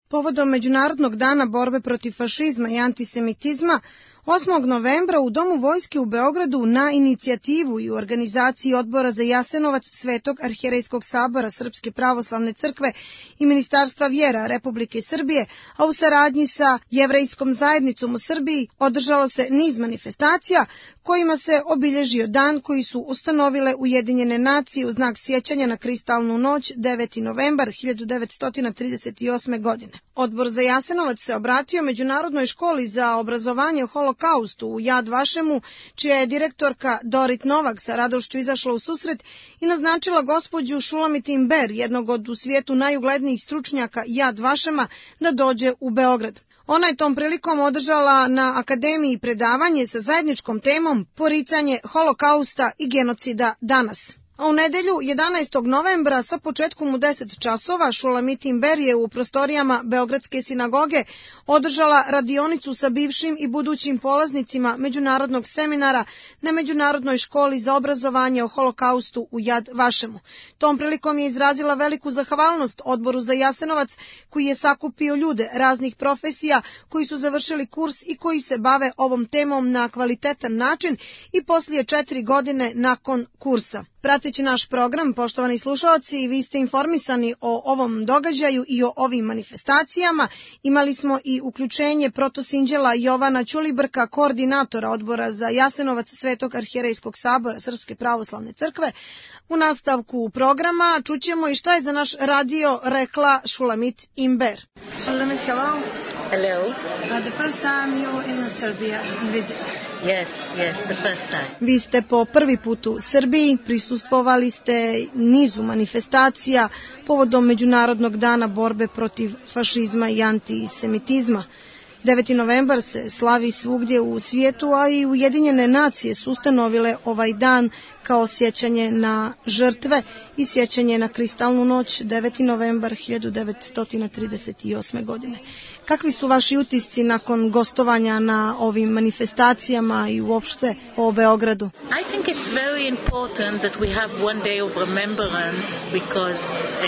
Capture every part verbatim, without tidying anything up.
Povodom Međunarodnog dana borbe protiv fašizma i antisemitizma, osmog novembra u Domu vojske u Beogradu na inicijativu i u organizaciji Odbora za Jasenovac Svetog arhijerejskog sabora Srpske pravoslavne crkve i Ministarstva vjera Republike Srbije, a u saradnji sa jevrejskom zajednicom u Srbiji, održalo se niz manifestacija kojima se obilježio dan koji su ustanovile Ujedinjene nacije u znak sjećanja na kristalnu noć deveti novembar hiljadu devetsto trideset osme. godine. Odbor za Jasenovac se obratio Međunarodnoj školi za obrazovanje o holokaustu u Jad Vašemu, čija je direktorka Dorit Novak sa radošću izašla u susret i naznačila gospođu Shulamit Imber, jednog od u svijetu najuglednijih stručnjaka Jad Vašema, da dođe u Beograd. Ona je tom prilikom održala na akademiji predavanje sa zajedničkom temom Poricanje holokausta i genocida danas. A u nedelju jedanaestog novembra sa početkom u deset časova Shulamit Imber je u prostorijama Beogradske sinagoge održala radionicu sa bivšim i budućim polaznicima međunarodnog seminara na Međunarodnoj školi za obrazovanje o holokaustu u Jad Vašemu. Tom prilikom je izrazila veliku zahvalnost Odboru za Jasenovac, koji je sakupio ljude raznih profesija koji su završili kurs i koji se bave ovom temom na kvalitetan način i poslije četiri godine nakon kursa. Prateći naš program, poštovani slušalci, vi ste informisani o ovom događaju i o ovim manifestacijama. Imali smo i uključenje protosinđela Jovana Ćulibrka, koordinatora Odbora za Jasenovac Svetog arhijerejskog sabora Srpske pravoslavne crkve. U nastavku programa čućemo i šta je za naš radio rekla Shulamit Imber. Shulamit, hello. Hello. Uh, the first time you in Serbia visit. Yes, yes, the first time. Vi ste po prvi put u Srbiji, prisustvovali ste nizu manifestacija povodom Međunarodnog dana borbe protiv fašizma i antisemitizma. deveti novembar se slavi svugdje u svijetu, a i Ujedinjene nacije su ustanovile ovaj dan kao sjećanje na žrtve i sjećanje na kristalnu noć deveti novembar hiljadu devetsto trideset osme. godine. Kakvi su vaši utisci nakon gostovanja na ovim manifestacijama i uopšte o Beogradu? I think it's very important that we have one day of remembrance because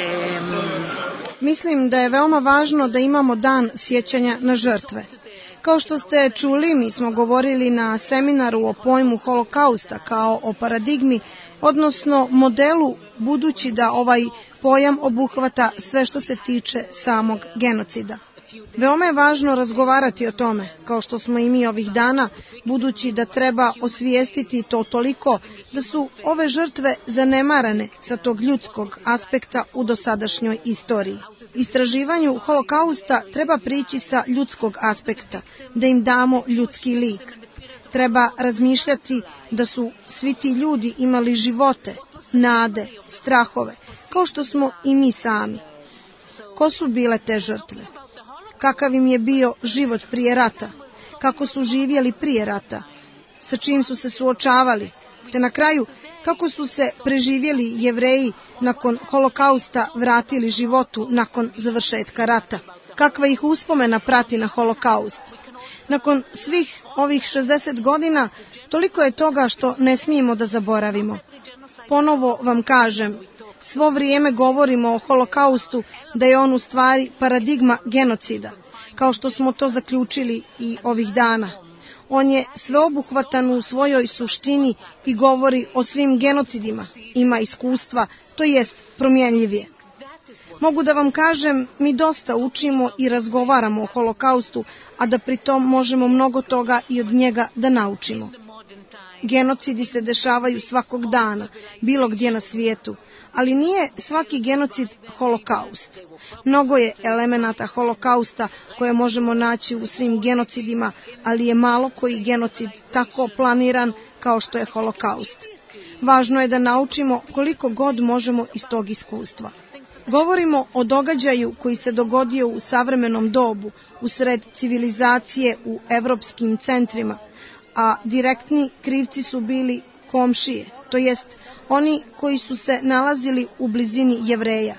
um, Mislim da je veoma važno da imamo dan sjećanja na žrtve. Kao što ste čuli, mi smo govorili na seminaru o pojmu holokausta kao o paradigmi, odnosno modelu, budući da ovaj pojam obuhvata sve što se tiče samog genocida. Veoma je važno razgovarati o tome, kao što smo i mi ovih dana, budući da treba osvijestiti to toliko da su ove žrtve zanemarane sa tog ljudskog aspekta u dosadašnjoj istoriji. Istraživanju holokausta treba prići sa ljudskog aspekta, da im damo ljudski lik. Treba razmišljati da su svi ti ljudi imali živote, nade, strahove, kao što smo i mi sami. Ko su bile te žrtve? Kakav im je bio život prije rata, kako su živjeli prije rata, sa čim su se suočavali, te na kraju kako su se preživjeli Jevreji nakon holokausta vratili životu nakon završetka rata. Kakva ih uspomena prati na holokaust. Nakon svih ovih šezdeset godina, toliko je toga što ne smijemo da zaboravimo. Ponovo vam kažem, svo vrijeme govorimo o holokaustu, da je on u stvari paradigma genocida, kao što smo to zaključili i ovih dana. On je sveobuhvatan u svojoj suštini i govori o svim genocidima, ima iskustva, to jest promjenjiv je. Mogu da vam kažem, mi dosta učimo i razgovaramo o holokaustu, a da pritom možemo mnogo toga i od njega da naučimo. Genocidi se dešavaju svakog dana, bilo gdje na svijetu, ali nije svaki genocid holokaust. Mnogo je elemenata holokausta koje možemo naći u svim genocidima, ali je malo koji genocid tako planiran kao što je holokaust. Važno je da naučimo koliko god možemo iz tog iskustva. Govorimo o događaju koji se dogodio u savremenom dobu, usred civilizacije u evropskim centrima, a direktni krivci su bili komšije, to jest oni koji su se nalazili u blizini Jevreja.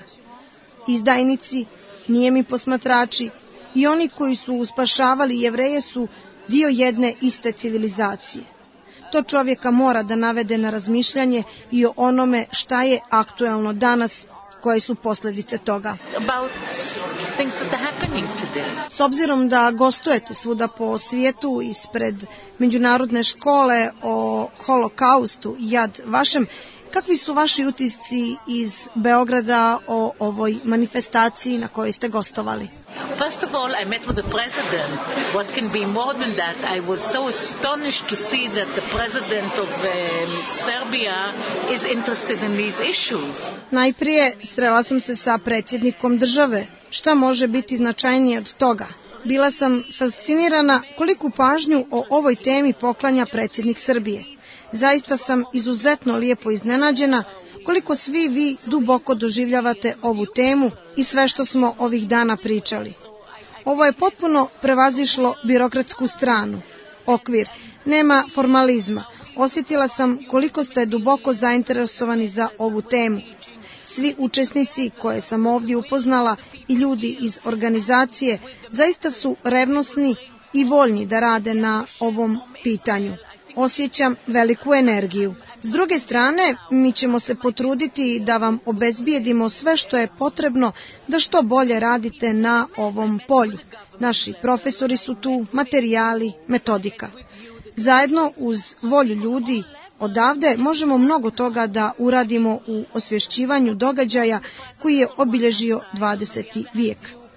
Izdajnici, nijemi posmatrači i oni koji su uspašavali Jevreje su dio jedne iste civilizacije. To čovjeka mora da navede na razmišljanje i o onome šta je aktuelno danas koje su posljedice toga. About things that are happening today. S obzirom da gostujete svuda po svijetu ispred Međunarodne škole o holokaustu Yad Vashem, kakvi su vaši utisci iz Beograda o ovoj manifestaciji na kojoj ste gostovali? First of all, I met with the president. What can be more than that? I was so astonished to see that the president of um, Serbia is interested in these issues. Najprije srela sam se sa predsjednikom države. Šta može biti značajnije od toga? Bila sam fascinirana koliku pažnju o ovoj temi poklanja predsjednik Srbije. Zaista sam izuzetno lijepo iznenađena koliko svi vi duboko doživljavate ovu temu i sve što smo ovih dana pričali. Ovo je potpuno prevazišlo birokratsku stranu, okvir, nema formalizma. Osjetila sam koliko ste duboko zainteresovani za ovu temu. Svi učesnici koje sam ovdje upoznala i ljudi iz organizacije zaista su revnosni i voljni da rade na ovom pitanju. Osjećam veliku energiju. S druge strane, mi ćemo se potruditi da vam obezbijedimo sve što je potrebno da što bolje radite na ovom polju. Naši profesori su tu, materijali, metodika. Zajedno uz volju ljudi odavde možemo mnogo toga da uradimo u osvješćivanju događaja koji je obilježio dvadeseti vijek.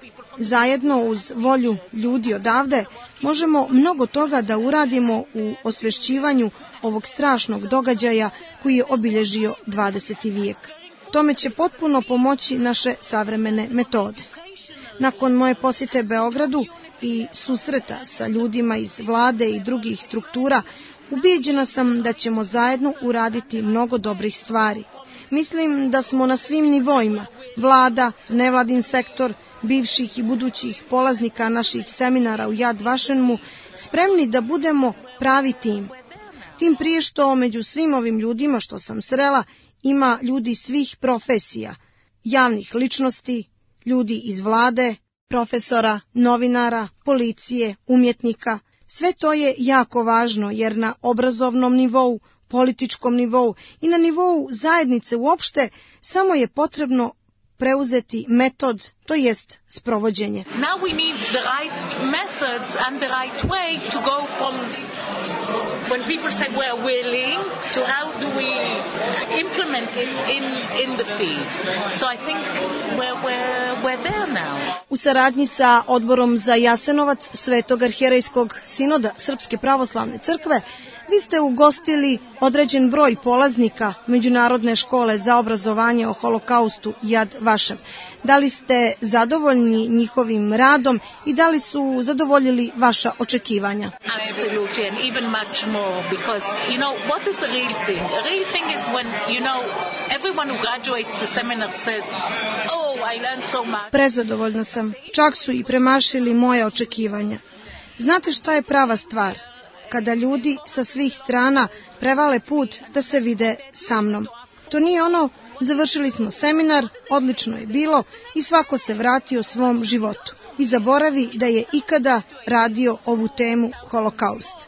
Zajedno uz volju ljudi odavde možemo mnogo toga da uradimo u osvješćivanju ovog strašnog događaja koji je obilježio dvadeseti vijek. Tome će potpuno pomoći naše savremene metode. Nakon moje posjete Beogradu i susreta sa ljudima iz vlade i drugih struktura, ubijeđena sam da ćemo zajedno uraditi mnogo dobrih stvari. Mislim da smo na svim nivoima, vlada, nevladin sektor, bivših i budućih polaznika naših seminara u Yad Vashemu, spremni da budemo pravi tim. Tim prije što među svim ovim ljudima što sam srela ima ljudi svih profesija, javnih ličnosti, ljudi iz vlade, profesora, novinara, policije, umjetnika. Sve to je jako važno jer na obrazovnom nivou, političkom nivou i na nivou zajednice uopšte samo je potrebno preuzeti metod, to jest sprovođenje. Now we need the right methods and the right way to go from when people say we're willing to how do we implement it in in the field. So I think we're we're we're there now. U saradnji sa Odborom za Jasenovac Svetog arhijerejskog sinoda Srpske pravoslavne crkve vi ste ugostili određen broj polaznika Međunarodne škole za obrazovanje o holokaustu Yad Vashem. Da li ste zadovoljni njihovim radom i da li su zadovoljili vaša očekivanja? Absolutely, and even much more, because, you know, what is the real thing? The real thing is when, you know, everyone who graduates the seminar says, oh, I learned so much. Prezadovoljna sam. Čak su i premašili moje očekivanja. Znate šta je prava stvar? Kada ljudi sa svih strana prevale put da se vide sa mnom. To nije ono, završili smo seminar, odlično je bilo i svako se vratio svom životu i zaboravi da je ikada radio ovu temu holokaust.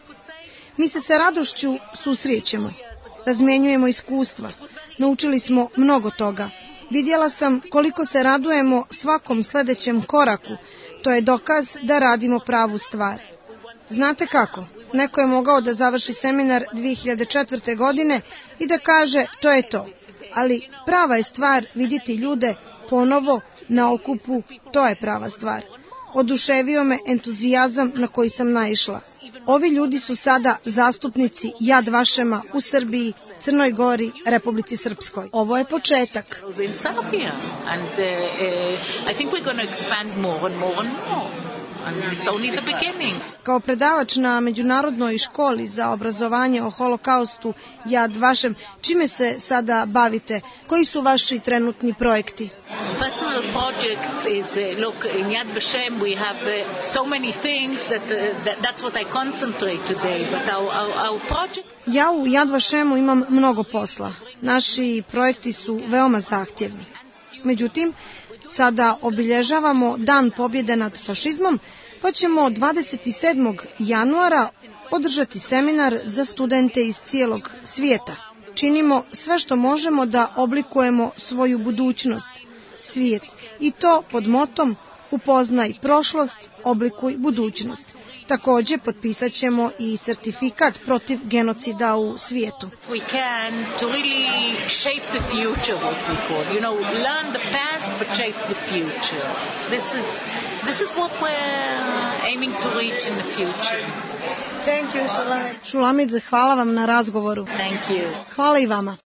Mi se sa radošću susrećemo, razmjenjujemo iskustva, naučili smo mnogo toga. Vidjela sam koliko se radujemo svakom sljedećem koraku, to je dokaz da radimo pravu stvar. Znate kako? Neko je mogao da završi seminar dvije hiljade četvrte. godine i da kaže to je to. Ali prava je stvar vidjeti ljude ponovo na okupu, to je prava stvar. Oduševio me entuzijazam na koji sam naišla. Ovi ljudi su sada zastupnici Yad Vashema u Srbiji, Crnoj Gori, Republici Srpskoj. Ovo je početak. In Serbia, and uh, uh, I think we're going to expand more and more and more. And it's only the beginning. Kao predavač na Međunarodnoj školi za obrazovanje o holokaustu Yad Vashem, čime se sada bavite? Koji su vaši trenutni projekti? Personal projects is, uh, look, in Yad Vashem we have uh, so many things that, uh, that that's what I concentrate today, but our, our, our project... Ja u Yad Vashemu imam mnogo posla. Naši projekti su veoma zahtjevni. Međutim, sada obilježavamo Dan pobjede nad fašizmom, pa ćemo dvadeset sedmog januara održati seminar za studente iz cijelog svijeta. Činimo sve što možemo da oblikujemo svoju budućnost, svijet i to pod motom Upoznaj prošlost, oblikuj budućnost. Također potpisat ćemo i sertifikat protiv genocida u svijetu. We can to really shape the future, what we call, you know, learn the past but shape the future. This is this is what we're aiming to reach in the future. Thank you, Shulamit. Shulamit, hvala vam na razgovoru. Thank you. Hvala i vama.